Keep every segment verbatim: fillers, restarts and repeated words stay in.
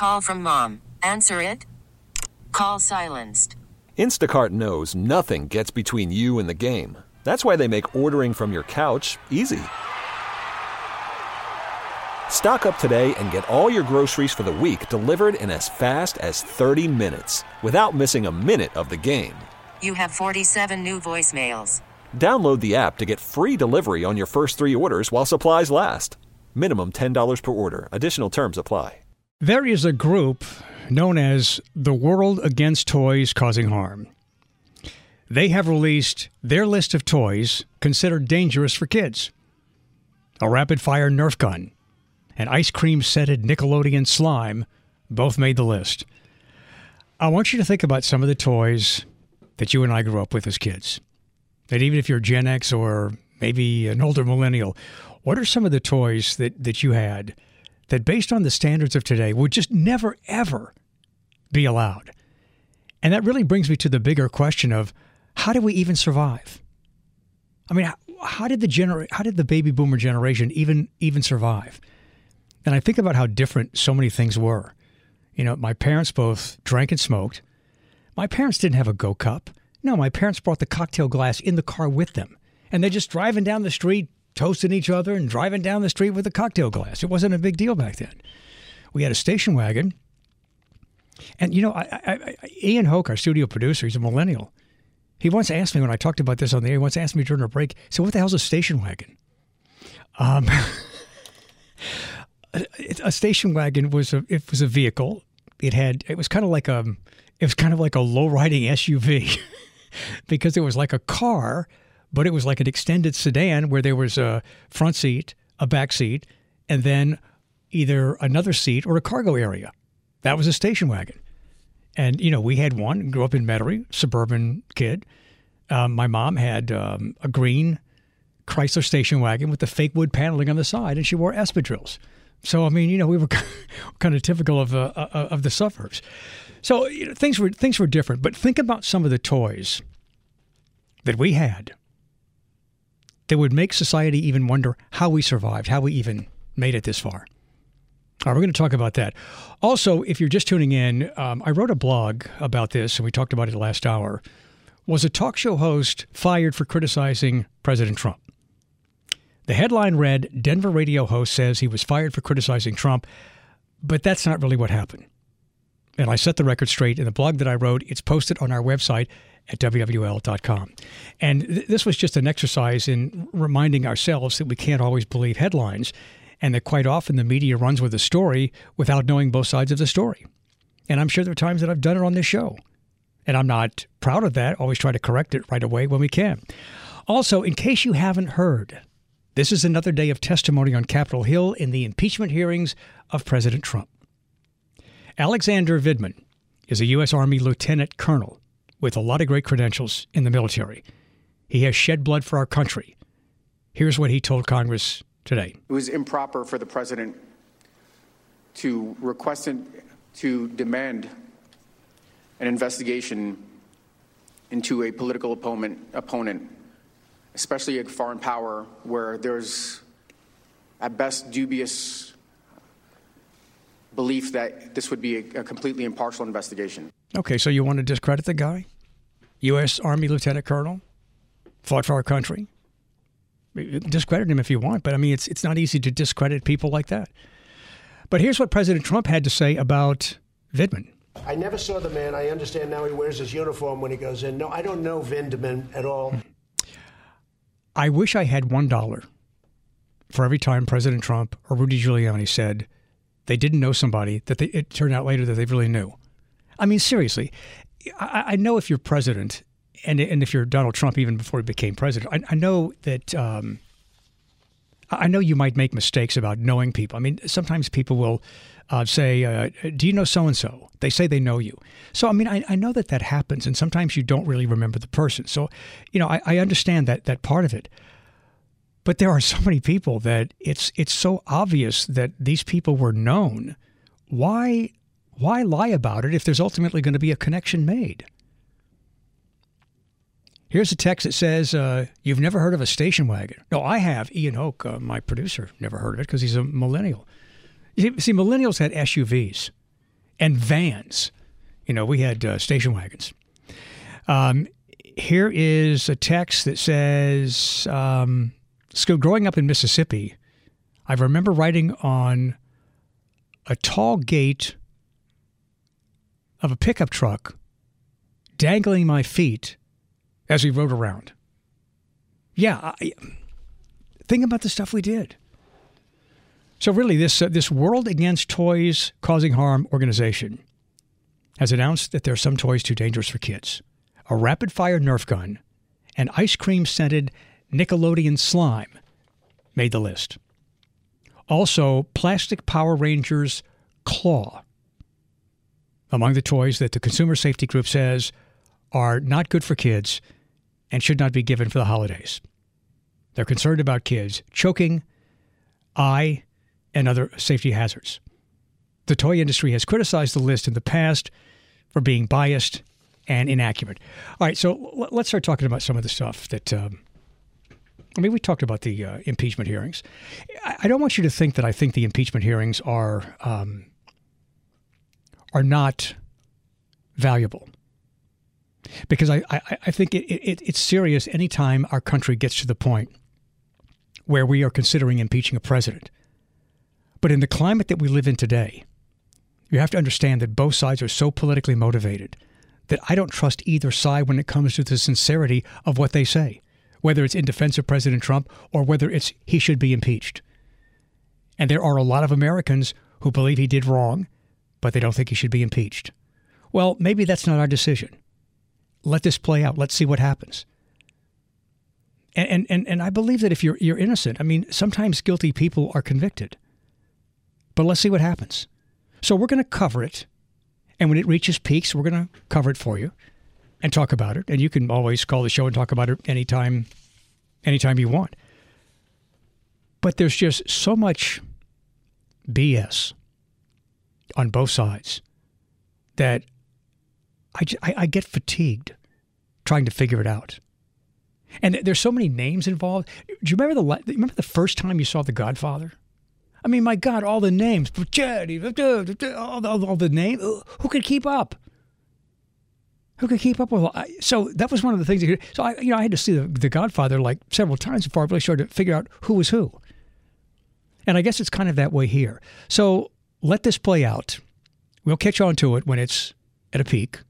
call from mom. Answer it. Call silenced. Instacart knows nothing gets between you and the game. That's why they make ordering from your couch easy. Stock up today and get all your groceries for the week delivered in as fast as thirty minutes without missing a minute of the game. You have forty-seven new voicemails. Download the app to get free delivery on your first three orders while supplies last. Minimum ten dollars per order. Additional terms apply. There is a group known as the World Against Toys Causing Harm. They have released their list of toys considered dangerous for kids. A rapid-fire Nerf gun, an ice cream-scented Nickelodeon slime both made the list. I want you to think about some of the toys that you and I grew up with as kids. And even if you're Gen X or maybe an older millennial, what are some of the toys that, that you had that based on the standards of today would just never, ever be allowed? And that really brings me to the bigger question of how do we even survive? I mean, how, how did the genera- how did the baby boomer generation even even survive? And I think about how different so many things were. You know, my parents both drank and smoked. My parents didn't have a Go Cup. No, my parents brought the cocktail glass in the car with them. And they're just driving down the street, toasting each other and driving down the street with a cocktail glass. It wasn't a big deal back then. We had a station wagon. And, you know, I, I, I, Ian Hoke, our studio producer, he's a millennial. He once asked me when I talked about this on the air, he once asked me during a break, so what the hell's a station wagon? Um, a, a station wagon was a it was a vehicle. It had it was kind of like a it was kind of like a low riding S U V because it was like a car, but it was like an extended sedan where there was a front seat, a back seat, and then either another seat or a cargo area. That was a station wagon. And, you know, we had one, grew up in Metairie, suburban kid. Um, my mom had um, a green Chrysler station wagon with the fake wood paneling on the side, and she wore espadrilles. So, I mean, you know, we were kind of typical of uh, of the suburbs. So, you know, things were things were different. But think about some of the toys that we had that would make society even wonder how we survived, how we even made it this far. All right, we're going to talk about that. Also, if you're just tuning in, um, I wrote a blog about this, and we talked about it last hour. Was a talk show host fired for criticizing President Trump? The headline read, Denver radio host says he was fired for criticizing Trump, but that's not really what happened. And I set the record straight in the blog that I wrote. It's posted on our website at W W L dot com. And th- this was just an exercise in reminding ourselves that we can't always believe headlines, and that quite often the media runs with a story without knowing both sides of the story. And I'm sure there are times that I've done it on this show. And I'm not proud of that. Always try to correct it right away when we can. Also, in case you haven't heard, this is another day of testimony on Capitol Hill in the impeachment hearings of President Trump. Alexander Vindman is a U S Army lieutenant colonel with a lot of great credentials in the military. He has shed blood for our country. Here's what he told Congress today. It was improper for the president to request and to demand an investigation into a political opponent, opponent, especially a foreign power where there's at best dubious belief that this would be a, a completely impartial investigation. Okay, so you want to discredit the guy? U S Army Lieutenant Colonel, fought for our country. Discredit him if you want, but I mean, it's it's not easy to discredit people like that. But here's what President Trump had to say about Vindman. I never saw the man. I understand now he wears his uniform when he goes in. No, I don't know Vindman at all. I wish I had one dollar for every time President Trump or Rudy Giuliani said they didn't know somebody that they, it turned out later that they really knew. I mean, seriously, I, I know if you're president and and if you're Donald Trump, even before he became president, I, I know that um, I know you might make mistakes about knowing people. I mean, sometimes people will uh, say, uh, do you know so-and-so? They say they know you. So, I mean, I, I know that that happens, and sometimes you don't really remember the person. So, you know, I, I understand that that part of it. But there are so many people that it's it's so obvious that these people were known. Why why lie about it if there's ultimately going to be a connection made? Here's a text that says, uh, you've never heard of a station wagon. No, I have. Ian Hoke, uh, my producer, never heard of it because he's a millennial. You see, millennials had S U Vs. and vans. You know, we had uh, station wagons. Um, here is a text that says, um, so growing up in Mississippi, I remember riding on a tall gate of a pickup truck, dangling my feet as we rode around. Yeah, I, think about the stuff we did. So really, this uh, this World Against Toys Causing Harm organization has announced that there are some toys too dangerous for kids. A rapid-fire Nerf gun and ice cream-scented Nickelodeon slime made the list. Also, plastic Power Rangers Claw among the toys that the Consumer Safety Group says are not good for kids and should not be given for the holidays. They're concerned about kids choking, eye, and other safety hazards. The toy industry has criticized the list in the past for being biased and inaccurate. All right, so let's start talking about some of the stuff that, um, I mean, we talked about the uh, impeachment hearings. I don't want you to think that I think the impeachment hearings are um, are not valuable. Because I, I, I think it, it, it's serious anytime our country gets to the point where we are considering impeaching a president. But in the climate that we live in today, you have to understand that both sides are so politically motivated that I don't trust either side when it comes to the sincerity of what they say, whether it's in defense of President Trump or whether it's he should be impeached. And there are a lot of Americans who believe he did wrong, but they don't think he should be impeached. Well, maybe that's not our decision. Let this play out. Let's see what happens. And and and, and I believe that if you're you're innocent, I mean, sometimes guilty people are convicted. But let's see what happens. So we're going to cover it. And when it reaches peaks, we're going to cover it for you and talk about it. And you can always call the show and talk about it anytime, anytime you want. But there's just so much B S on both sides that I, I, I get fatigued trying to figure it out. And there's so many names involved. Do you remember the remember the first time you saw The Godfather? I mean, my God, all the names. All the, all the names. Who could keep up? Who could keep up with all? So that was one of the things. So I, you know, I had to see the, the Godfather like several times before I really started to figure out who was who. And I guess it's kind of that way here. So let this play out. We'll catch on to it when it's at a peak.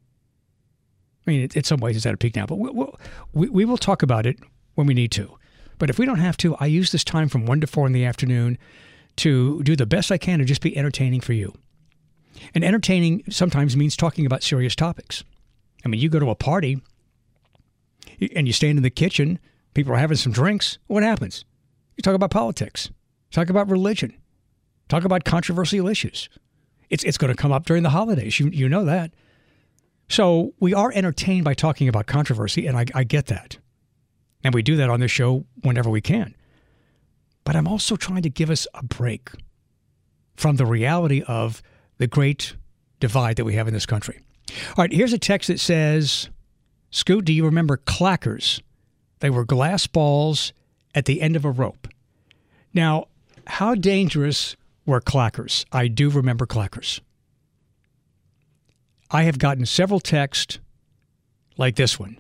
I mean, in some ways it's at a peak now, but we'll, we, we will talk about it when we need to. But if we don't have to, I use this time from one to four in the afternoon to do the best I can to just be entertaining for you. And entertaining sometimes means talking about serious topics. I mean, you go to a party and you stand in the kitchen, people are having some drinks. What happens? You talk about politics, talk about religion, talk about controversial issues. It's it's going to come up during the holidays. You you know that. So we are entertained by talking about controversy, and I, I get that. And we do that on this show whenever we can. But I'm also trying to give us a break from the reality of the great divide that we have in this country. All right, here's a text that says, Scoot, do you remember clackers? They were glass balls at the end of a rope. Now, how dangerous were clackers? I do remember clackers. I have gotten several texts like this one.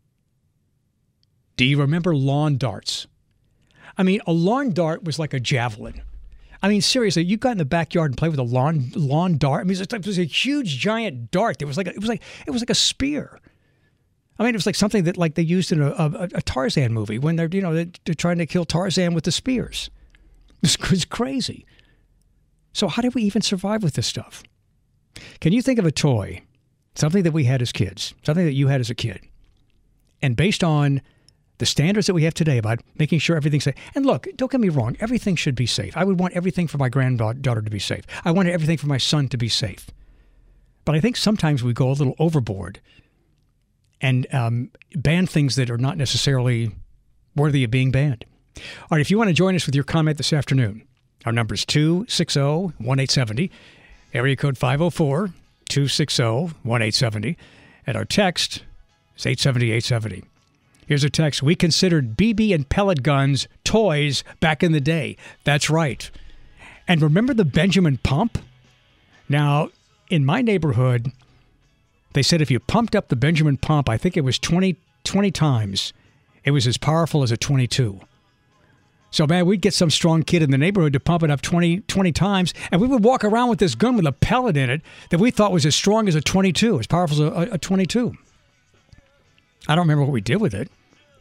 Do you remember lawn darts? I mean, a lawn dart was like a javelin. I mean, seriously, you got in the backyard and played with a lawn lawn dart. I mean, it was a huge, giant dart. It was like a, it was like it was like a spear. I mean, it was like something that like they used in a, a, a Tarzan movie when they're you know they're, they're trying to kill Tarzan with the spears. It was crazy. So how did we even survive with this stuff? Can you think of a toy, something that we had as kids, something that you had as a kid, and based on the standards that we have today about making sure everything's safe. And look, don't get me wrong. Everything should be safe. I would want everything for my granddaughter to be safe. I wanted everything for my son to be safe. But I think sometimes we go a little overboard and um, ban things that are not necessarily worthy of being banned. All right, if you want to join us with your comment this afternoon, our number is two six zero, one eight seven zero, area code five oh four, two six zero, one eight seven zero, and our text is eight seven zero, eight seven zero. Here's a text. We considered B B and pellet guns toys back in the day. That's right. And remember the Benjamin pump? Now, in my neighborhood, they said if you pumped up the Benjamin pump, I think it was twenty, twenty times, it was as powerful as a twenty-two. So, man, we'd get some strong kid in the neighborhood to pump it up twenty, twenty times, and we would walk around with this gun with a pellet in it that we thought was as strong as a twenty-two, as powerful as a, a twenty-two. I don't remember what we did with it.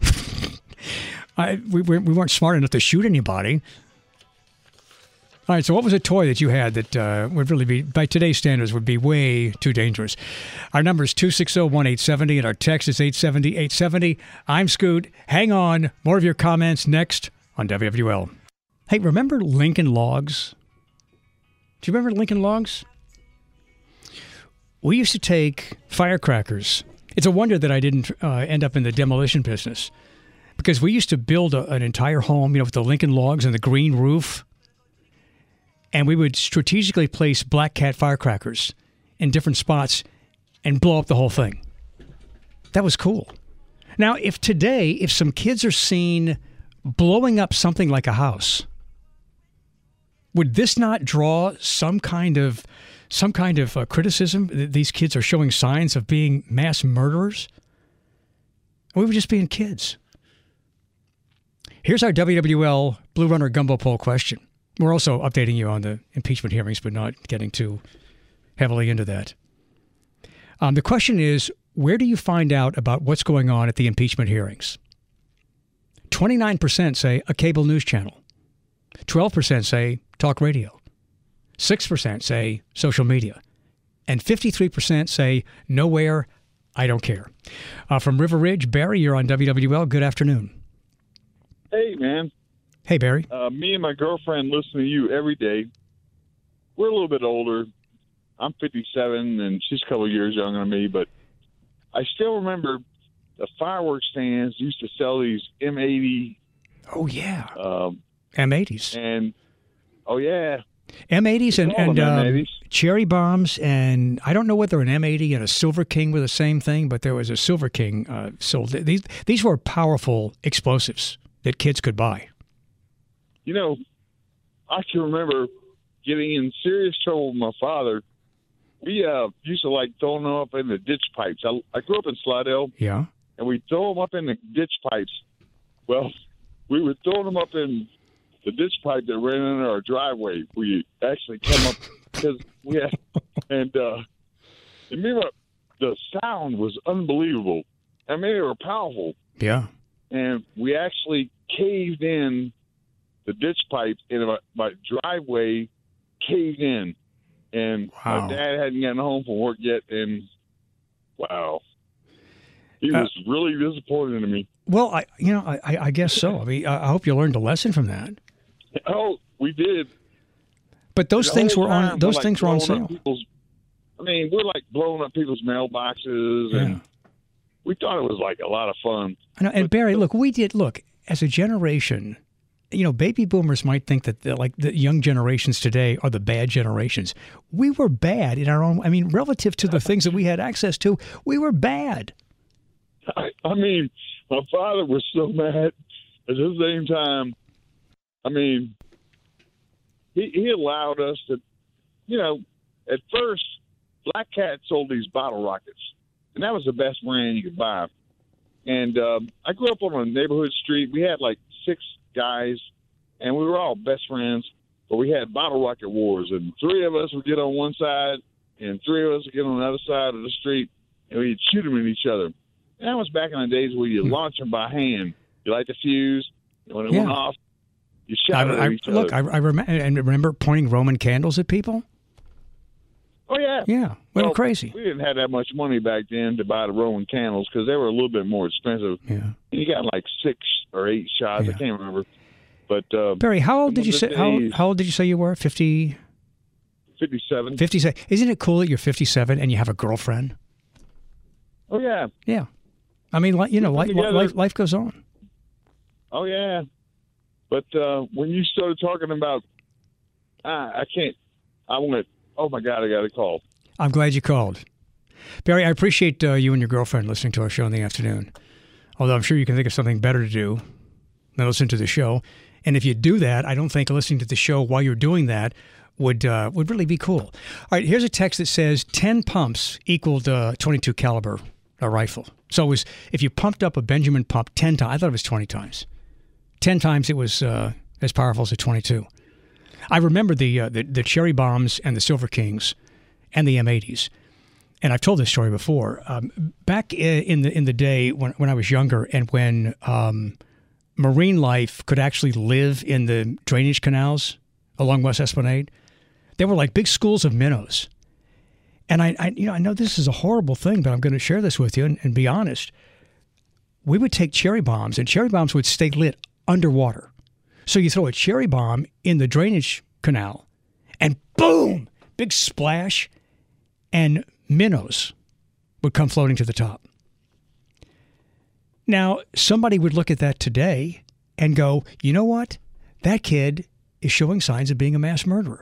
I, we, we weren't smart enough to shoot anybody. All right, so what was a toy that you had that uh, would really be, by today's standards, would be way too dangerous? Our number is two six zero, one eight seven zero, and our text is eight seven zero, eight seven zero. I'm Scoot. Hang on. More of your comments next on W W L. Hey, remember Lincoln Logs? Do you remember Lincoln Logs? We used to take firecrackers. It's a wonder that I didn't uh, end up in the demolition business, because we used to build a, an entire home, you know, with the Lincoln Logs and the green roof. And we would strategically place Black Cat firecrackers in different spots and blow up the whole thing. That was cool. Now, if today, if some kids are seen blowing up something like a house, would this not draw some kind of some kind of uh, criticism that these kids are showing signs of being mass murderers? We were just being kids. Here's our W W L Blue Runner Gumbo Poll question. We're also updating you on the impeachment hearings, but not getting too heavily into that. Um, the question is, where do you find out about what's going on at the impeachment hearings? twenty-nine percent say a cable news channel. twelve percent say talk radio. six percent say social media. And fifty-three percent say nowhere, I don't care. Uh, from River Ridge, Barry, you're on W W L. Good afternoon. Hey, man. Hey, Barry. Uh, me and my girlfriend listen to you every day. We're a little bit older. I'm fifty-seven, and she's a couple of years younger than me, but I still remember the fireworks stands used to sell these M eighty. Oh, yeah. Um, M eighties. And, oh, yeah. M eighties and, and M um, eighties. cherry bombs, and I don't know whether an M eighty and a Silver King were the same thing, but there was a Silver King uh, sold. These, these were powerful explosives that kids could buy. You know, I can remember getting in serious trouble with my father. We uh, used to like throwing them up in the ditch pipes. I, I grew up in Slidell. Yeah. And we'd throw them up in the ditch pipes. Well, we would throw them up in the ditch pipe that ran under our driveway. We actually come up because we had, and uh, and remember, the sound was unbelievable. I mean, they were powerful. Yeah. And we actually caved in the ditch pipe, and my, my driveway caved in. And wow. My dad hadn't gotten home from work yet, and wow, he uh, was really disappointed in me. Well, I, you know, I, I guess so. I mean, I hope you learned a lesson from that. Oh, we did. But those the things were time, on. Those like things were on sale. I mean, we're like blowing up people's mailboxes, and yeah. we thought it was like a lot of fun. I know, and but, Barry, look, we did look as a generation. You know, baby boomers might think that the, like the young generations today are the bad generations. We were bad in our own. I mean, relative to the things that we had access to, we were bad. I, I mean, my father was so mad. At the same time, I mean, he, he allowed us to, you know, at first, Black Cat sold these bottle rockets, and that was the best brand you could buy. And um, I grew up on a neighborhood street. We had like six guys, and we were all best friends, but we had bottle rocket wars, and three of us would get on one side, and three of us would get on the other side of the street, and we'd shoot them at each other. And that was back in the days where you launch them by hand. You light the fuse, and when it yeah. went off, you shot I, it I, at each look, other. I, I rem- and remember pointing Roman candles at people. Oh, yeah. Yeah, we well, were crazy. We didn't have that much money back then to buy the Roman candles because they were a little bit more expensive. Yeah. You got like six or eight shots. Yeah. I can't remember. But uh, Barry, how old did you say? How, days, how old did you say you were? Fifty. Fifty-seven. Fifty-seven. Isn't it cool that you're fifty-seven and you have a girlfriend? Oh yeah. Yeah. I mean, like, you know, life, together. life life goes on. Oh yeah. But uh, when you started talking about, ah, I can't. I went. Oh my God, I got a call. I'm glad you called, Barry. I appreciate uh, you and your girlfriend listening to our show in the afternoon. Although I'm sure you can think of something better to do than listen to the show. And if you do that, I don't think listening to the show while you're doing that would uh, would really be cool. All right, here's a text that says ten pumps equaled uh, twenty-two caliber a rifle. So it was, if you pumped up a Benjamin pump ten times, I thought it was twenty times. ten times it was uh, as powerful as a twenty-two. I remember the, uh, the the cherry bombs and the Silver Kings and the M eighties. And I've told this story before. Um, back in the in the day when, when I was younger and when um, marine life could actually live in the drainage canals along West Esplanade, they were like big schools of minnows. And I, I you know, I know this is a horrible thing, but I'm going to share this with you and, and be honest. We would take cherry bombs, and cherry bombs would stay lit underwater. So you throw a cherry bomb in the drainage canal, and boom, big splash, and minnows would come floating to the top. Now, somebody would look at that today and go, you know what? That kid is showing signs of being a mass murderer.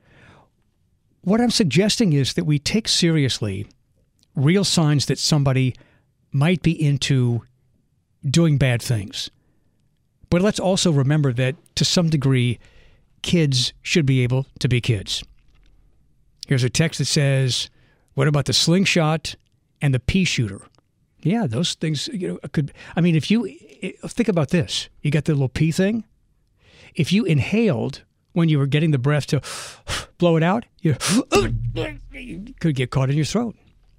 What I'm suggesting is that we take seriously real signs that somebody might be into doing bad things. But let's also remember that, to some degree, kids should be able to be kids. Here's a text that says, what about the slingshot and the pea shooter? Yeah, those things, you know, could, I mean, if you, think about this. You got the little pea thing. If you inhaled when you were getting the breath to blow it out, you, you could get caught in your throat.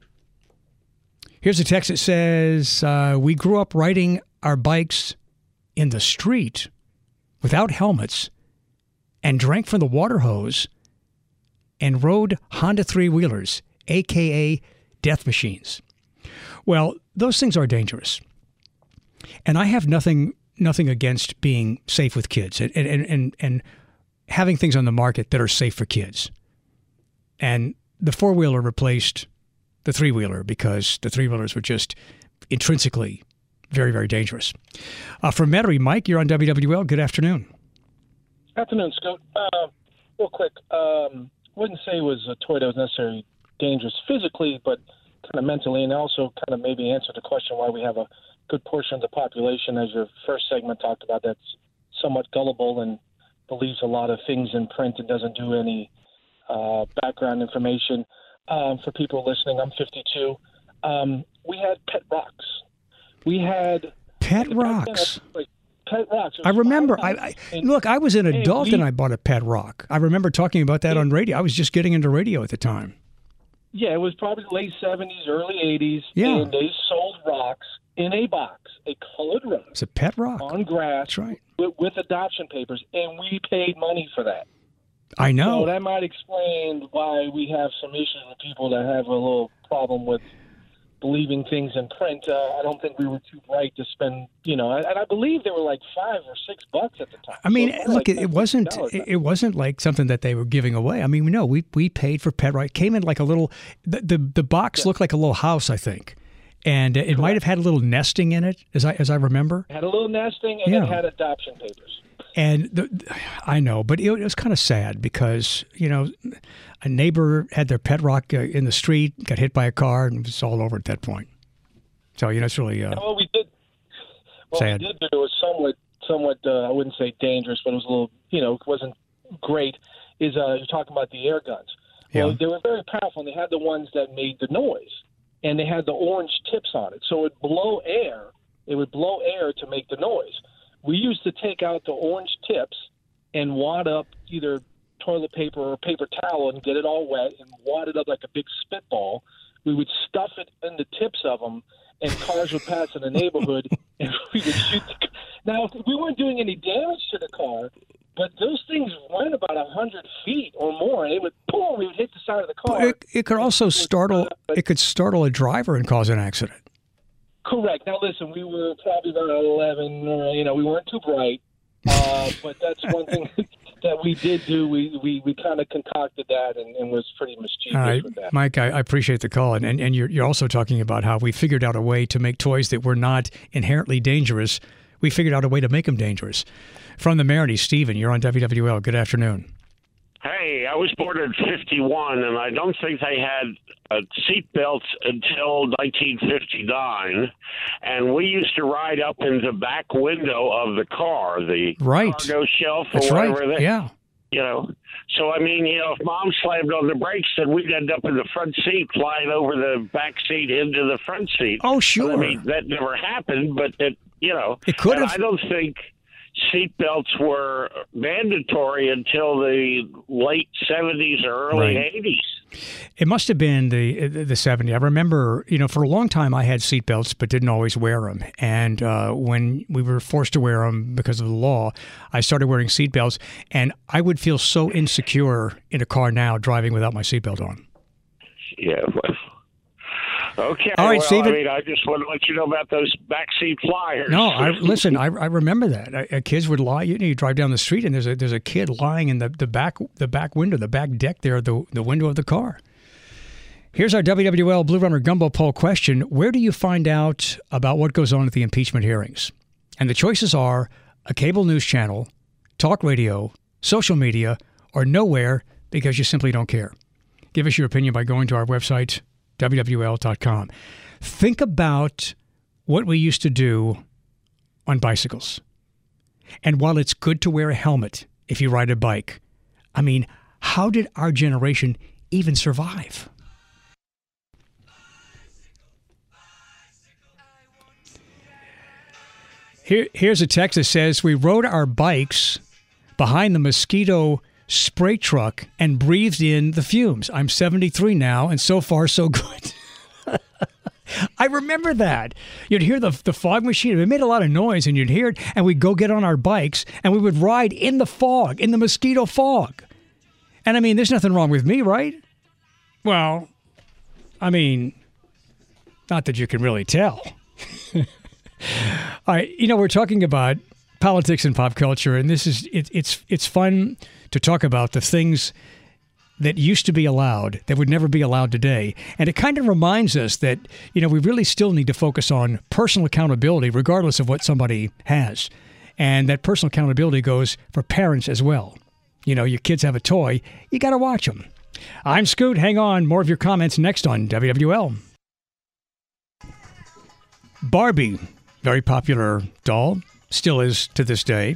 Here's a text that says, uh, we grew up riding our bikes in the street without helmets and drank from the water hose and rode Honda three-wheelers, a k a death machines. Well, those things are dangerous. And I have nothing nothing against being safe with kids and, and, and, and having things on the market that are safe for kids. And the four-wheeler replaced the three-wheeler because the three-wheelers were just intrinsically very, very dangerous. Uh, from Metairie, Mike, you're on W W L. Good afternoon. Afternoon, Scoot. Uh, real quick, um, wouldn't say it was a toy that was necessarily dangerous physically, but kind of mentally, and also kind of maybe answer the question why we have a good portion of the population, as your first segment talked about, that's somewhat gullible and believes a lot of things in print and doesn't do any uh, background information. Um, for people listening, I'm fifty-two. Um, we had pet rocks. We had pet rocks. Then, like, pet rocks. I remember. I, I look. I was an adult we, and I bought a pet rock. I remember talking about that yeah. on radio. I was just getting into radio at the time. Yeah, it was probably late seventies, early eighties. Yeah, and they sold rocks in a box, a colored rock. It's a pet rock on grass. That's right. With, with adoption papers, and we paid money for that. I know. So that might explain why we have some issues with people that have a little problem with believing things in print. Uh, I don't think we were too bright to spend, you know, and I believe they were like five or six bucks at the time. I mean, so look, like it wasn't it, it wasn't like something that they were giving away. I mean, no, we we paid for pet right. Came in like a little, the the, the box yeah. looked like a little house, I think, and it Correct. might have had a little nesting in it, as I as I remember. It had a little nesting, and yeah. it had adoption papers. And the, I know, but it, it was kind of sad because, you know, a neighbor had their pet rock uh, in the street, got hit by a car, and it was all over at that point. So, you know, it's really uh, well, we did. What sad. we did do was somewhat, somewhat. Uh, I wouldn't say dangerous, but it was a little, you know, it wasn't great. Is uh, you're talking about the air guns? Well, yeah. they were very powerful, and they had the ones that made the noise, and they had the orange tips on it, so it would blow air. It would blow air to make the noise. We used to take out the orange tips and wad up either toilet paper or paper towel and get it all wet and wad it up like a big spitball. We would stuff it in the tips of them, and cars would pass in the neighborhood, and we would shoot the car. Now, we weren't doing any damage to the car, but those things went about one hundred feet or more, and it would, boom, it would hit the side of the car. It, it could also startle, it could startle a driver and cause an accident. Correct. Now, listen, we were probably about eleven, or, you know, we weren't too bright, uh, but that's one thing that we did do. We we, we kind of concocted that and, and was pretty mischievous All right, with that. Mike, I, I appreciate the call. And, and, and you're, you're also talking about how we figured out a way to make toys that were not inherently dangerous. We figured out a way to make them dangerous. From the Marigny, Stephen, you're on W W L. Good afternoon. Hey, I was born in fifty-one, and I don't think they had uh, seat belts until nineteen fifty-nine. And we used to ride up in the back window of the car, the right. cargo shelf or That's whatever. Right. They, yeah. You know, so I mean, you know, if Mom slammed on the brakes, then we'd end up in the front seat, flying over the back seat into the front seat. Oh, sure. I mean, that never happened, but it, you know, it could have. I don't think seatbelts were mandatory until the late seventies or early right. eighties. It must have been the the seventies. I remember, you know, for a long time I had seatbelts but didn't always wear them. And uh, when we were forced to wear them because of the law, I started wearing seatbelts. And I would feel so insecure in a car now driving without my seatbelt on. Yeah, well. Okay. All right, well, Stephen. I mean, I just want to let you know about those backseat flyers. No, I, listen, I, I remember that. I, kids would lie. You know, you drive down the street and there's a there's a kid lying in the, the back the back window, the back deck there, the the window of the car. Here's our W W L Blue Runner Gumbo poll question: where do you find out about what goes on at the impeachment hearings? And the choices are a cable news channel, talk radio, social media, or nowhere because you simply don't care. Give us your opinion by going to our website, W W L dot com. Think about what we used to do on bicycles. And while it's good to wear a helmet if you ride a bike, I mean, how did our generation even survive? Here, here's a text that says, we rode our bikes behind the mosquito spray truck and breathed in the fumes. I'm seventy-three now, and so far, so good. I remember that. You'd hear the the fog machine. It made a lot of noise, and you'd hear it, and we'd go get on our bikes, and we would ride in the fog, in the mosquito fog. And, I mean, there's nothing wrong with me, right? Well, I mean, not that you can really tell. All right, you know, we're talking about politics and pop culture, and this is it, it's it's fun to talk about the things that used to be allowed that would never be allowed today. And it kind of reminds us that, you know, we really still need to focus on personal accountability regardless of what somebody has. And that personal accountability goes for parents as well. You know, your kids have a toy, you got to watch them. I'm Scoot. Hang on. More of your comments next on W W L. Barbie, very popular doll, still is to this day.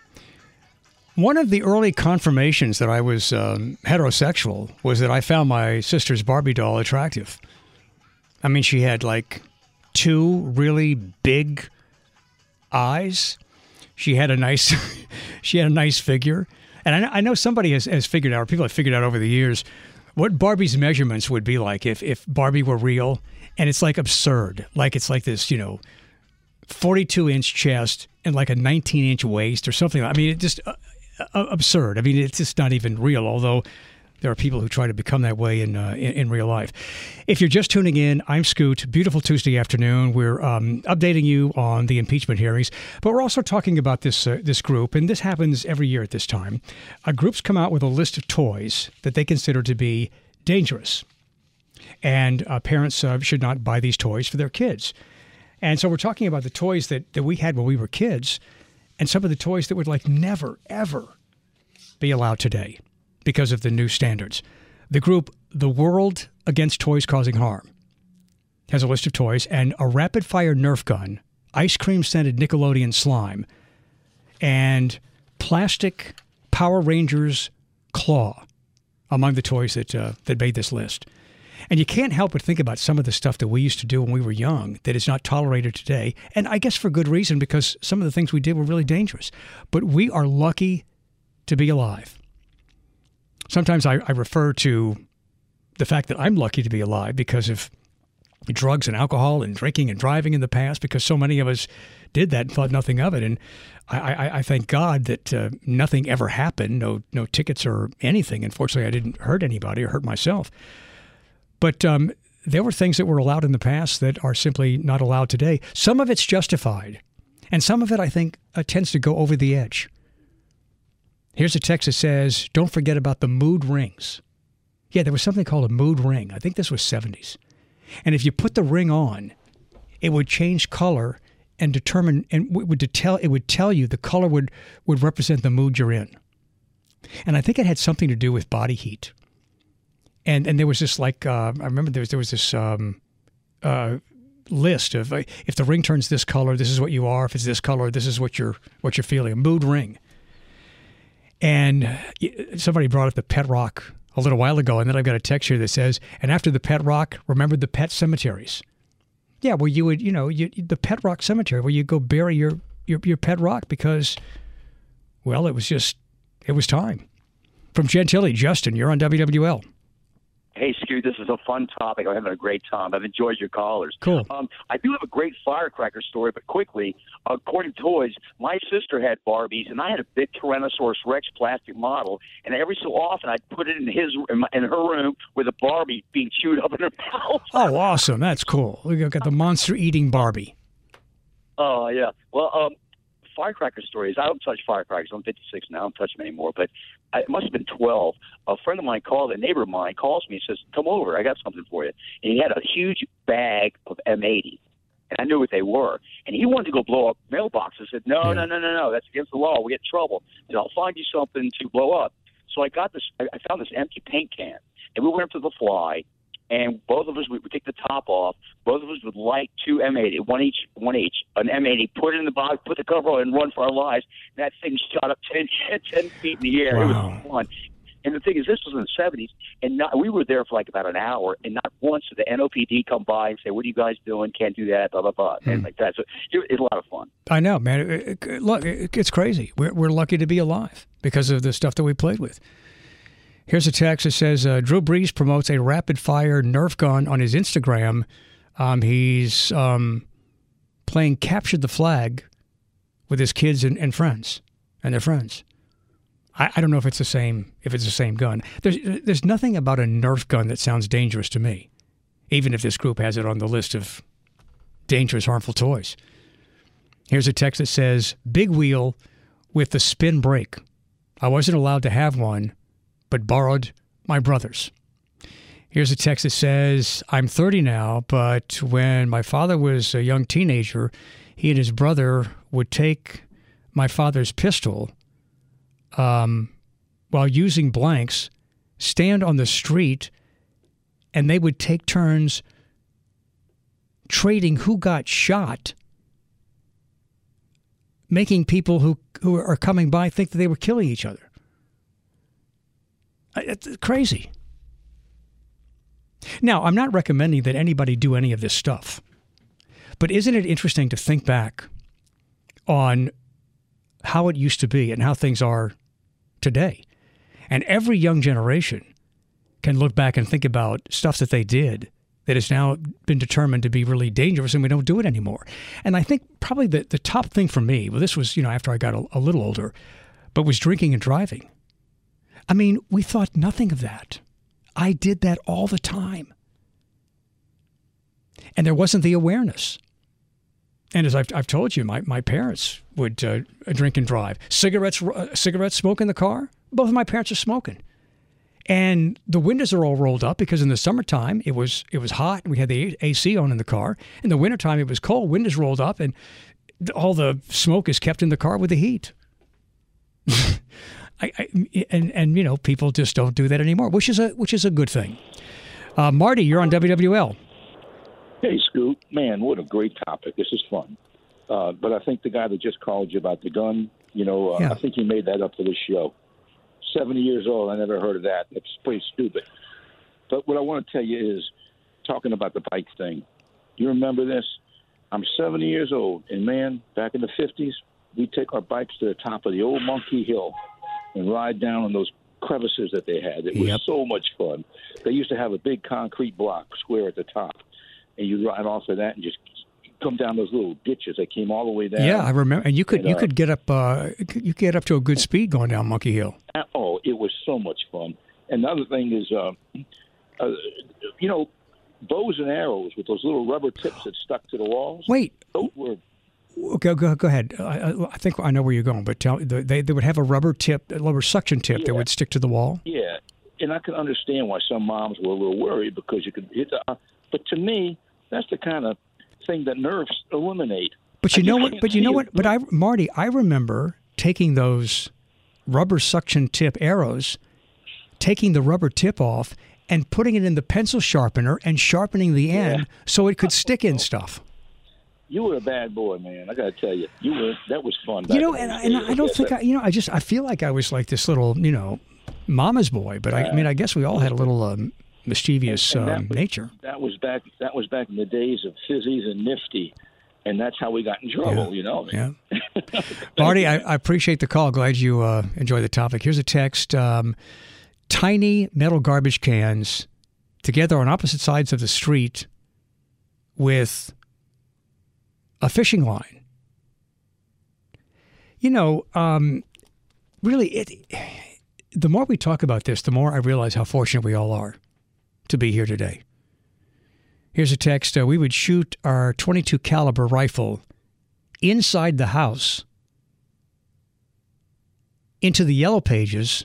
One of the early confirmations that I was um, heterosexual was that I found my sister's Barbie doll attractive. I mean, she had like two really big eyes. She had a nice, she had a nice figure. And I, I know somebody has, has figured out, or people have figured out over the years, what Barbie's measurements would be like if, if Barbie were real. And it's like absurd. Like it's like this, you know, forty-two inch chest and like a nineteen inch waist or something. I mean, it just... Uh, Uh, absurd. I mean, it's just not even real, although there are people who try to become that way in, uh, in in real life. If you're just tuning in, I'm Scoot. Beautiful Tuesday afternoon. We're um, updating you on the impeachment hearings, but we're also talking about this uh, this group, and this happens every year at this time. Uh, groups come out with a list of toys that they consider to be dangerous, and uh, parents uh, should not buy these toys for their kids. And so we're talking about the toys that, that we had when we were kids, and some of the toys that would like never, ever be allowed today because of the new standards. The group, The World Against Toys Causing Harm, has a list of toys, and a rapid-fire Nerf gun, ice cream-scented Nickelodeon slime, and plastic Power Rangers claw among the toys that uh, that made this list. And you can't help but think about some of the stuff that we used to do when we were young that is not tolerated today. And I guess for good reason, because some of the things we did were really dangerous. But we are lucky to be alive. Sometimes I, I refer to the fact that I'm lucky to be alive because of drugs and alcohol and drinking and driving in the past, because so many of us did that and thought nothing of it. And I, I, I thank God that uh, nothing ever happened, no, no tickets or anything. Unfortunately, I didn't hurt anybody or hurt myself. But um, there were things that were allowed in the past that are simply not allowed today. Some of it's justified, and some of it, I think, uh, tends to go over the edge. Here's a text that says, don't forget about the mood rings. Yeah, there was something called a mood ring. I think this was seventies. And if you put the ring on, it would change color and determine, and it would tell, it would tell you the color would, would represent the mood you're in. And I think it had something to do with body heat. And and there was this like, uh, I remember there was, there was this um, uh, list of uh, if the ring turns this color, this is what you are. If it's this color, this is what you're what you're feeling. A mood ring. And somebody brought up the Pet Rock a little while ago, and then I've got a text here that says, and after the Pet Rock, remember the pet cemeteries. Yeah, well, you would, you know, you, the Pet Rock Cemetery, where you go bury your, your, your pet rock because, well, it was just, it was time. From Gentilly, Justin, you're on W W L. Hey, Stu, this is a fun topic. I'm having a great time. I've enjoyed your callers. Cool. Um, I do have a great firecracker story, but quickly, according to toys, my sister had Barbies, and I had a big Tyrannosaurus Rex plastic model, and every so often I'd put it in his in, my, in her room with a Barbie being chewed up in her mouth. Oh, awesome. That's cool. We've got the monster-eating Barbie. Oh, uh, yeah. Well, um, firecracker stories. I don't touch firecrackers. I'm fifty-six now. I don't touch them anymore, but I, it must have been twelve. A friend of mine called, a neighbor of mine calls me and says, come over, I got something for you. And he had a huge bag of M eighty, and I knew what they were. And he wanted to go blow up mailboxes. I said, no, yeah. no, no, no, no, that's against the law. We get in trouble. I said, I'll find you something to blow up. So I got this, I found this empty paint can, and we went up to the Fly, and both of us would take the top off. Both of us would light two M eighty, one each, one each, an M eighty, put it in the box, put the cover on, and run for our lives. And that thing shot up ten, ten feet in the air. Wow. It was fun. And the thing is, this was in the seventies, and not, we were there for like about an hour, and not once did the N O P D come by and say, what are you guys doing? Can't do that, blah, blah, blah, hmm. and like that. So it, it's a lot of fun. I know, man. It, it, look, it, it's crazy. We're, we're lucky to be alive because of the stuff that we played with. Here's a text that says, uh, Drew Brees promotes a rapid-fire Nerf gun on his Instagram. Um, he's um, playing Capture the Flag with his kids and, and friends and their friends. I, I don't know if it's the same if it's the same gun. There's there's nothing about a Nerf gun that sounds dangerous to me, even if this group has it on the list of dangerous, harmful toys. Here's a text that says, big wheel with the spin brake. I wasn't allowed to have one, but borrowed my brother's. Here's a text that says, I'm thirty now, but when my father was a young teenager, he and his brother would take my father's pistol um, while using blanks, stand on the street, and they would take turns trading who got shot, making people who, who are coming by think that they were killing each other. It's crazy. Now, I'm not recommending that anybody do any of this stuff, but isn't it interesting to think back on how it used to be and how things are today? And every young generation can look back and think about stuff that they did that has now been determined to be really dangerous, and we don't do it anymore. And I think probably the, the top thing for me, well, this was, you know, after I got a, a little older, but was drinking and driving. I mean, we thought nothing of that. I did that all the time. And there wasn't the awareness. And as I've, I've told you, my, my parents would uh, drink and drive. Cigarettes, uh, cigarettes, smoke in the car. Both of my parents are smoking. And the windows are all rolled up because in the summertime, it was it was hot. We had the A C on in the car. In the wintertime, it was cold. Windows rolled up, and all the smoke is kept in the car with the heat. I, I, and and you know, people just don't do that anymore, which is a which is a good thing. Uh, Marty, you're on W W L. Hey, Scoop, man, what a great topic. This is fun. Uh, but I think the guy that just called you about the gun, you know, uh, yeah. I think he made that up for this show. seventy years old, I never heard of that. It's pretty stupid. But what I want to tell you is, talking about the bike thing. You remember this? I'm seventy years old, and man, back in the fifties, we'd take our bikes to the top of the old Monkey Hill and ride down on those crevices that they had. It was yep. so much fun. They used to have a big concrete block square at the top, and you'd ride off of that and just come down those little ditches that came all the way down. Yeah, I remember. And you could and, uh, you could get up uh, you could get up to a good speed going down Monkey Hill. Oh, it was so much fun. And the other thing is, uh, uh, you know, bows and arrows with those little rubber tips that stuck to the walls. Wait. Those were. Okay, go, go ahead. I, I think I know where you're going, but tell they they would have a rubber tip, a rubber suction tip yeah. that would stick to the wall. Yeah, and I can understand why some moms were a little worried because you could hit the. But to me, that's the kind of thing that Nerfs eliminate. But you I know what? But you know what? But I, Marty, I remember taking those rubber suction tip arrows, taking the rubber tip off, and putting it in the pencil sharpener and sharpening the end yeah. so it could stick in stuff. You were a bad boy, man. I got to tell you, you were. That was fun. You know, and, and I don't think I, you know. I just I feel like I was like this little, you know, mama's boy. But I, I mean, I guess we all had a little um, mischievous and, and um, was, nature. That was back. That was back in the days of fizzies and nifty, and that's how we got in trouble. Yeah. You know. Yeah. Marty, I, I appreciate the call. Glad you uh, enjoy the topic. Here's a text: um, tiny metal garbage cans together on opposite sides of the street with a fishing line. You know, um, really, it. The more we talk about this, the more I realize how fortunate we all are to be here today. Here's a text. Uh, we would shoot our twenty-two caliber rifle inside the house into the yellow pages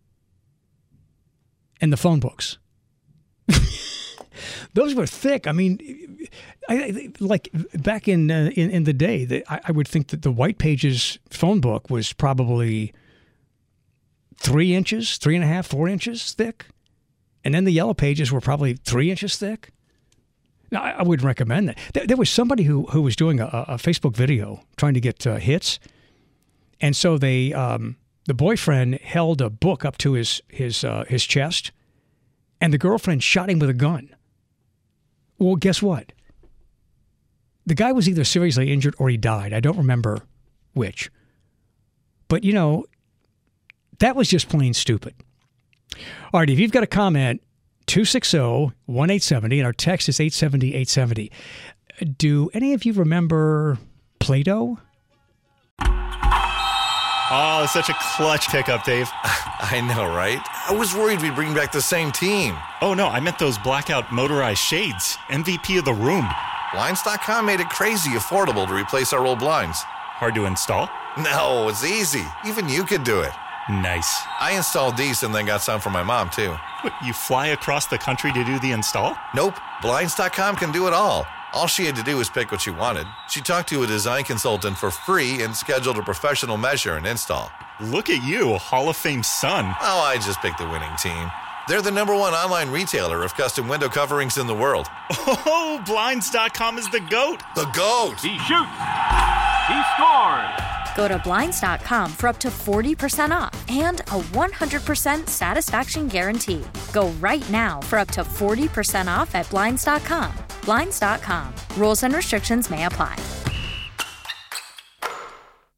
and the phone books. Those were thick. I mean, I, like back in, uh, in in the day, the, I, I would think that the White Pages phone book was probably three inches, three and a half, four inches thick. And then the Yellow Pages were probably three inches thick. Now, I, I wouldn't recommend that. There, there was somebody who, who was doing a, a Facebook video trying to get uh, hits. And so they, um, the boyfriend held a book up to his, his, uh, his chest, and the girlfriend shot him with a gun. Well, guess what? The guy was either seriously injured or he died. I don't remember which. But, you know, that was just plain stupid. All right, if you've got a comment, two six zero, one eight seven zero, and our text is eight seven zero, eight seven zero. Do any of you remember Play-Doh? Oh, it's such a clutch pickup, Dave. I know, right? I was worried we'd bring back the same team. Oh, no, I meant those blackout motorized shades. M V P of the room. Blinds dot com made it crazy affordable to replace our old blinds. Hard to install? No, it's easy. Even you could do it. Nice. I installed these and then got some for my mom, too. What, you fly across the country to do the install? Nope. Blinds dot com can do it all. All she had to do was pick what she wanted. She talked to a design consultant for free and scheduled a professional measure and install. Look at you, Hall of Fame son. Oh, I just picked the winning team. They're the number one online retailer of custom window coverings in the world. Oh, Blinds dot com is the GOAT. The GOAT. He shoots. He scores. Go to Blinds dot com for up to forty percent off and a one hundred percent satisfaction guarantee. Go right now for up to forty percent off at Blinds dot com. Blinds dot com. Rules and restrictions may apply.